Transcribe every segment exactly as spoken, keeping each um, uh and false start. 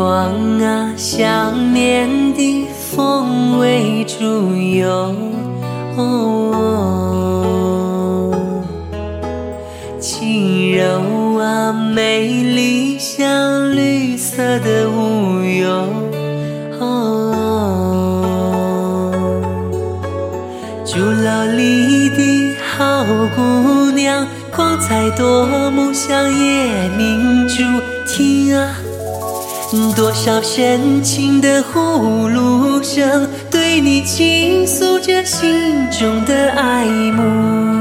光啊，想念的风为主游。轻柔啊，美丽像绿色的乌有。竹楼里的好姑娘，光彩夺目像夜明珠。听啊，多少深情的呼噜声，对你倾诉着心中的爱慕。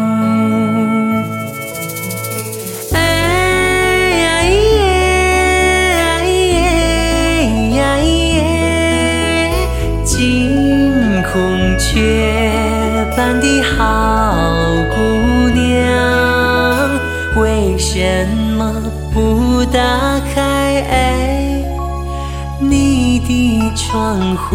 孔雀般的好姑娘，为什么不打开你的窗户？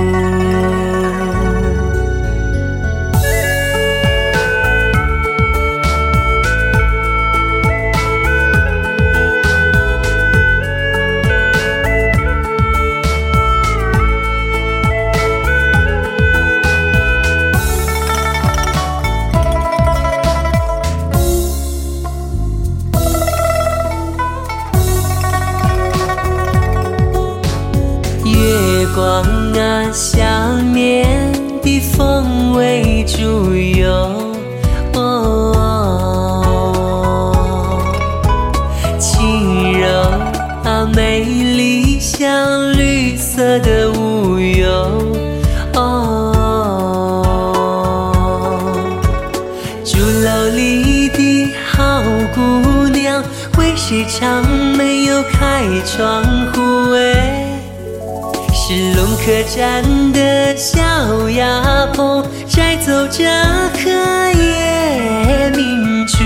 月光啊，想念的风为主游。轻柔啊，美丽像绿色的乌有。竹楼里的好姑娘，为时常没有开窗户是龙客栈的小丫头，摘走这颗夜明珠。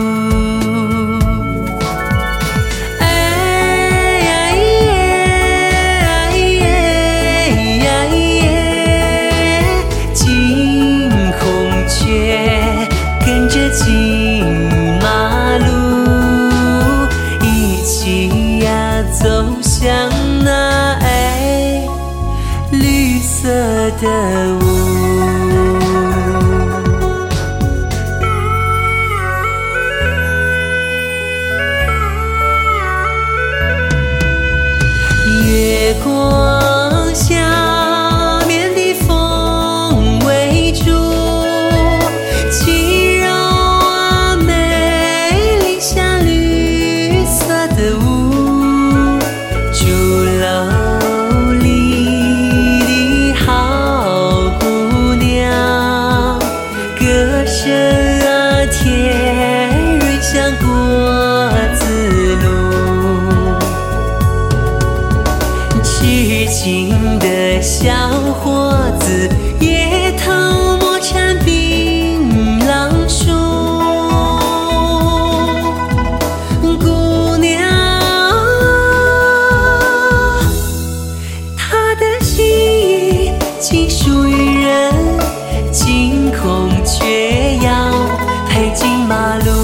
哎耶耶耶，金孔雀跟着金马路，一起呀走向那绿色的雾。月光下面的风为主，轻柔啊，美丽像绿色的雾。竹楼里声啊，甜润像果子露，痴情的小伙子，夜头莫缠槟榔树。姑娘，她的心意仅属于人，金孔雀要配金马路。